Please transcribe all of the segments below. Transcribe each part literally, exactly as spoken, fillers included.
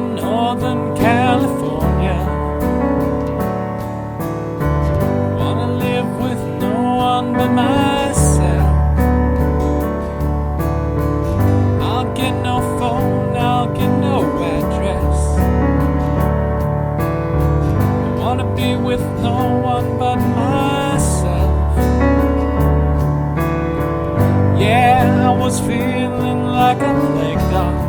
in Northern California. Wanna live with no one but myself. I'll get no phone, I'll get no address. I wanna be with no one but myself. Yeah, I was feeling like a plague dog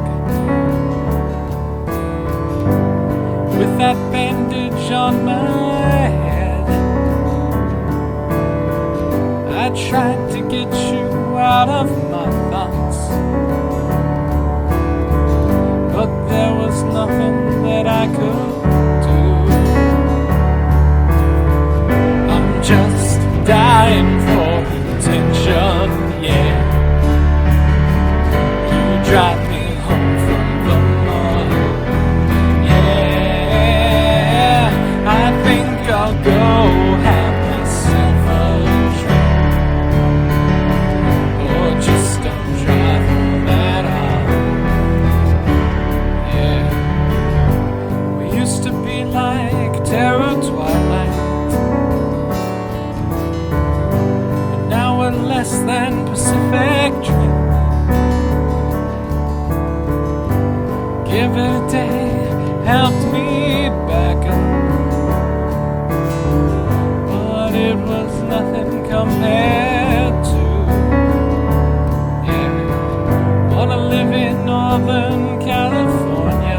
with that bandage on my head. I tried to get you out of my thoughts, but there was nothing that I could do. I'm just dying for attention, yeah. You drive me home from the mall. I think I'll go have myself a drink, or just don't drive home at all. Yeah, we used to be like Terror Twilight, but now we're less than Pacific Dream. Give it a day helped me back up, it was nothing compared to, yeah. Wanna live in Northern California.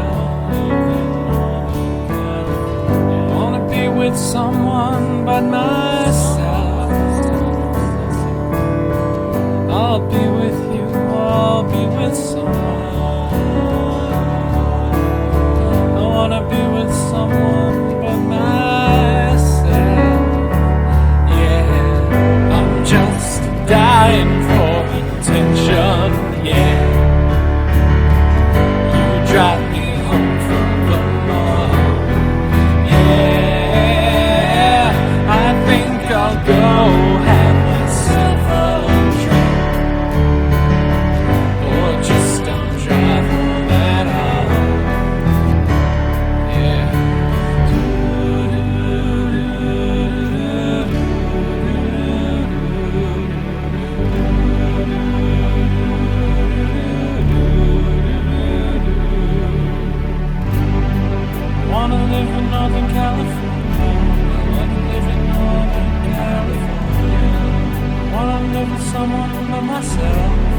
Wanna be with someone but myself. I'll be with you, I'll be with someone. I wanna be with someone but myself. Dying for attention, yeah. You drive me home from the mall, yeah. I think I'll go have myself a drink, or just don't drive home at all, yeah. Wanna live in Northern California. Wanna live in Northern California. Wanna live with someone but myself.